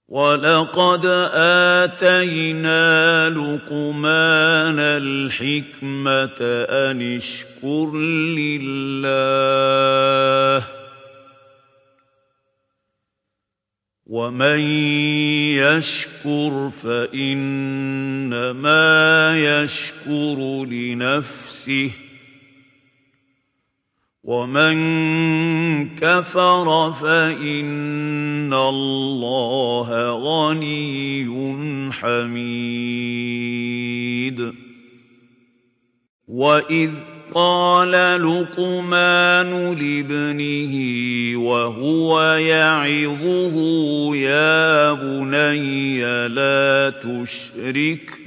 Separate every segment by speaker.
Speaker 1: وَلَقَدْ آتَيْنَا لُقْمَانَ الْحِكْمَةَ أَنِ اشْكُرْ لِلَّهِ ۚ وَمَن يَشْكُرْ فَإِنَّمَا يَشْكُرُ لِنَفْسِهِ ۖ وَمَن كَفَرَ فَإِنَّ اللَّهَ غَنِيٌّ حَمِيدٌ. وَإِذْ قَالَ لُقْمَانُ لِابْنِهِ وَهُوَ يَعِظُهُ يَا بُنَيَّ لَا تُشْرِكْ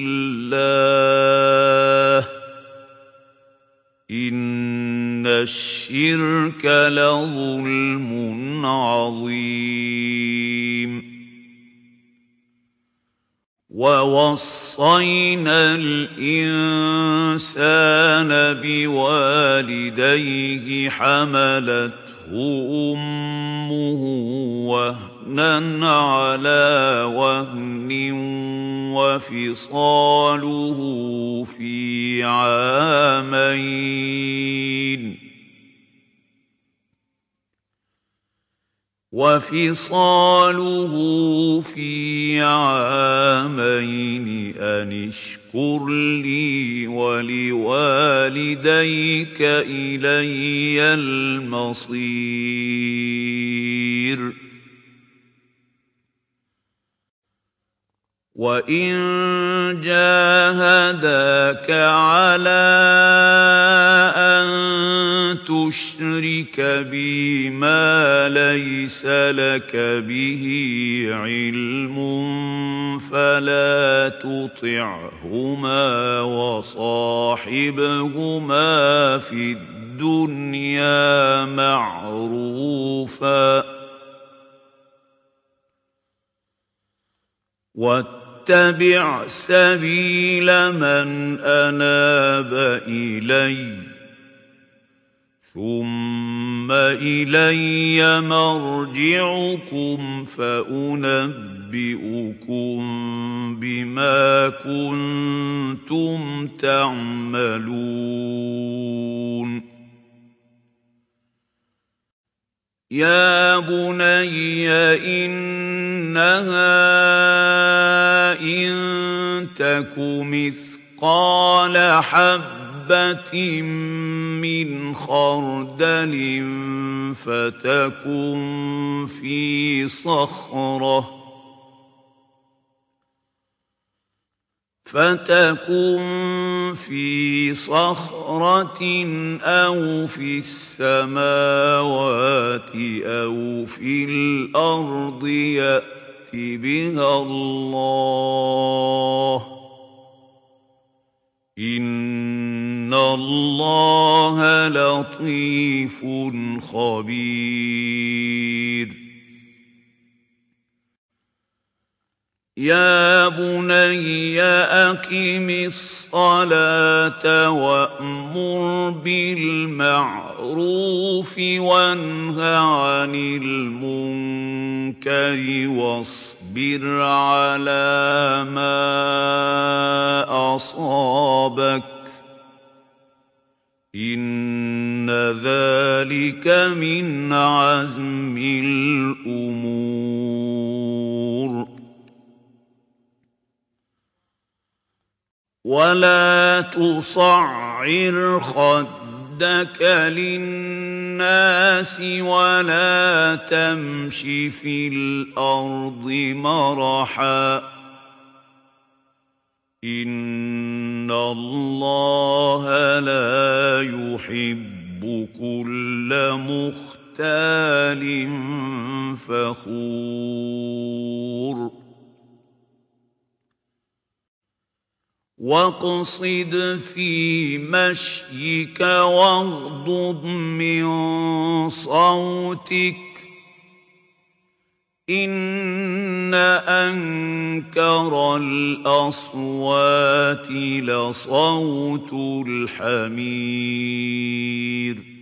Speaker 1: بِاللَّهِ إِنَّ الشِّرْكَ لَظُلْمٌ عَظِيمٌ. وَوَصَّيْنَا الْإِنسَانَ بِوَالِدَيْهِ حَمَلَتْهُ أُمُّهُ وَهْنًا عَلَىٰ وَهْنٍ وَفِصَالُهُ فِي عَامَيْنِ أَنِ اشْكُرْ لِي وَلِوَالِدَيْكَ إِلَيَّ الْمَصِيرُ. وَإِن جَاهَدَاكَ عَلَىٰ أَن تُشْرِكَ بِي مَا لَيْسَ لَكَ بِهِ عِلْمٌ فَلَا تُطِعْهُمَا وَصَاحِبْهُمَا فِي الدُّنْيَا مَعْرُوفًا ۖ وَاتَّبِعْ سَبِيلَ مَنْ أَنَابَ إِلَيَّ ۚ ثُمَّ إِلَيَّ مَرْجِعُكُمْ فَأُنَبِّئُكُم بِمَا كُنتُمْ تَعْمَلُونَ. يَا بُنَيَّ إِنَّهَا إِن تَكُ مِثْقَالَ حَبَّةٍ مِّنْ خَرْدَلٍ فَتَكُن فِي صَخْرَةٍ أَوْ فِي السَّمَاوَاتِ أَوْ فِي الْأَرْضِ يَأْتِ بِهَا اللَّهُ ۚ إِنَّ اللَّهَ لَطِيفٌ خَبِيرٌ. يَا بُنَيَّ أَقِمِ الصَّلَاةَ وَأْمُرْ بِالْمَعْرُوفِ وَانْهَ عَنِ الْمُنكَرِ وَاصْبِرْ عَلَىٰ مَا أَصَابَكَ ۖ إِنَّ ذَٰلِكَ مِنْ عَزْمِ الْأُمُورِ. وَلَا تُصَعِّرْ خَدَّكَ لِلنَّاسِ وَلَا تَمْشِ فِي الْأَرْضِ مَرَحًا ۖ إِنَّ اللَّهَ لَا يُحِبُّ كُلَّ مُخْتَالٍ فَخُورٍ. وَاقْصِدْ فِي مَشْيِكَ وَاغْضُضْ مِن صَوْتِكَ ۚ إِنَّ أَنكَرَ الْأَصْوَاتِ لَصَوْتُ الْحَمِيرِ.